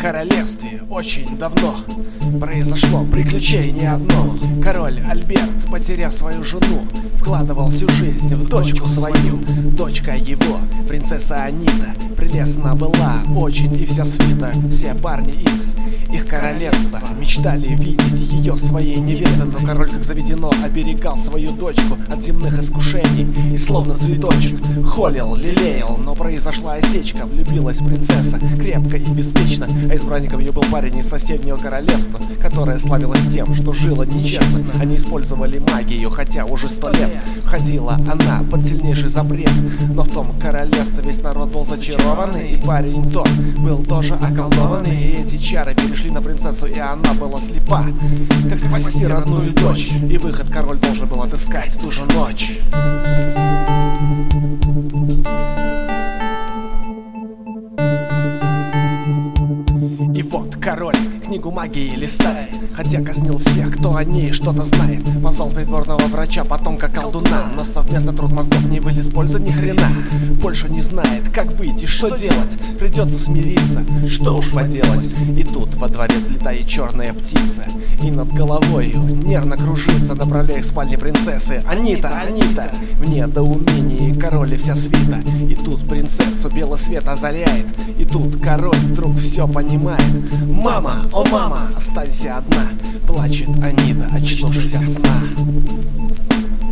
королевстве очень давно произошло приключение одно. Король Альберт, потеряв свою жену, вкладывал всю жизнь в дочку свою. Дочка его, принцесса Анита, прелестна была очень, и вся свита, все парни из их королевства мечтали видеть ее своей невестой. Но король, как заведено, оберегал свою дочку от земных искушений и словно цветочек холил, лелеял. Но произошла осечка, влюбилась принцесса крепко и беспечно, а избранником ее был парень из соседнего королевства, которое славилось тем, что жило нечестно. Они использовали магию, хотя уже 100 лет ходила она под сильнейший запрет. Но в том королевстве весь народ был зачарованный, и парень тот был тоже околдованный. И эти чары перешли на принцессу, и она была слепа, как спасти родную дочь. И выход король должен был отыскать в ту же ночь. И вот король книгу магии листает, хотя казнил всех, кто о ней что-то знает. Позвал придворного врача, потомка колдуна, но совместно труд мозгов не вылез пользы ни хрена. Больше не знает, как быть и что делать, придется смириться, что уж поделать. И тут во дворец летает черная птица, и над головою нервно кружится, направляя к спальне принцессы. Анита, Анита! В недоумении король и вся свита. И тут принцессу белый свет озаряет, и тут король вдруг все понимает. Мама, о мама, останься одна, плачет Анита, очнувшись от сна.